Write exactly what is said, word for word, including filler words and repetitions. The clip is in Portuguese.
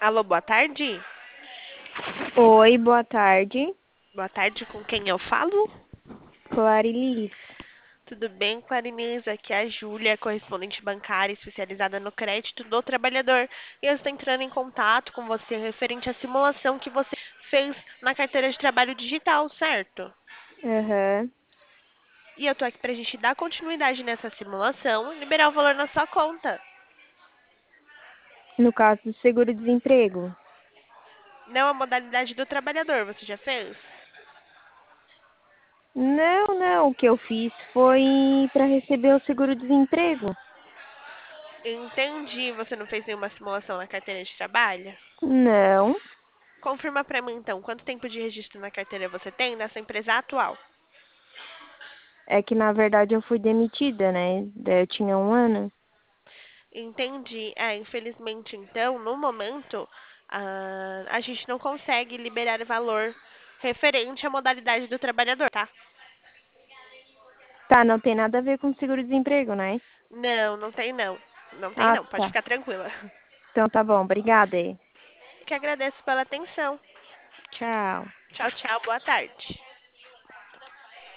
Alô, boa tarde? Oi, boa tarde. Boa tarde, com quem eu falo? Clarilis. Tudo bem, Clarinês? Aqui é a Júlia, correspondente bancária especializada no crédito do trabalhador. E eu estou entrando em contato com você referente à simulação que você fez na carteira de trabalho digital, certo? Aham. E eu tô aqui pra gente dar continuidade nessa simulação e liberar o valor na sua conta. No caso do seguro-desemprego. Não a modalidade do trabalhador, você já fez? Não, não. O que eu fiz foi para receber o seguro-desemprego. Entendi, você não fez nenhuma simulação na carteira de trabalho? Não. Confirma pra mim então, quanto tempo de registro na carteira você tem nessa empresa atual? É que na verdade eu fui demitida, né? Daí eu tinha um ano. Entendi. É, infelizmente, então, no momento, ah, a gente não consegue liberar valor referente à modalidade do trabalhador, tá? Tá, não tem nada a ver com seguro-desemprego, né? Não, não tem não. Não tem Ah, não, pode tá. ficar tranquila. Então tá bom. Obrigada aí. Que agradeço pela atenção. Tchau. Tchau, tchau, boa tarde.